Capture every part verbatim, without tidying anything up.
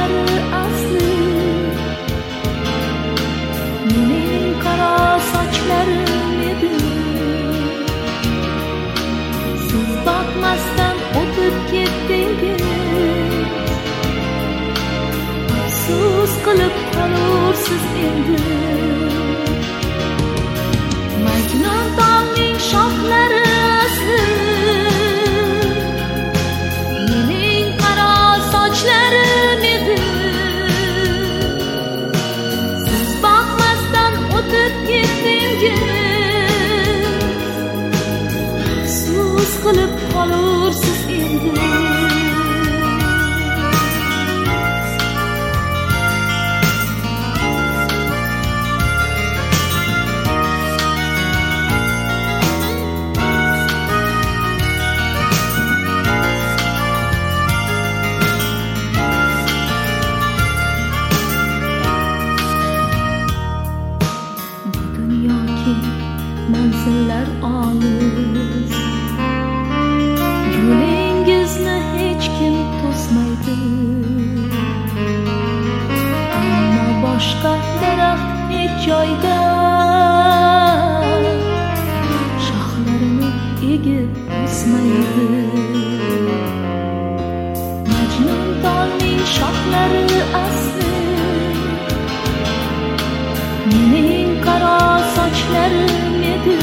shoxlari asli, mening qora sochlarim edi. Siz boqmasdan o'tib ketdingiz, afsus qilib qolursiz endi. Majnun tog'ning shoxlari asli, mening qaro sochlarim edi. Siz boqmasdan o'tib ketdingiz, afsus qilib qolursiz endi. Manzillar olis, yo'lingizni hech kim to'smaydi. Ammo boshqa daraxt hech joyda shoxlarini egib o'smaydi. Majnun tog'ning shoxlari asli, mening qaro sochlarim edi.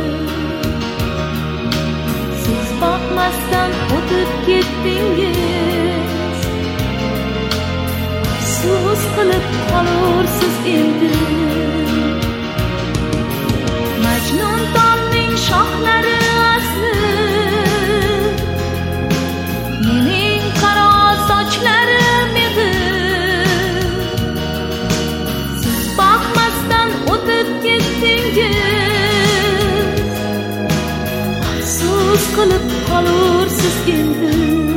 Siz boqmasdan o'tib ketdingiz, afsus qilib qolursiz endi. Majnun tog'ning shoxlari asli, mening qaro sochlarim edi. Siz boqmasdan o'tib ketdingiz, afsus qilib qolursiz endi.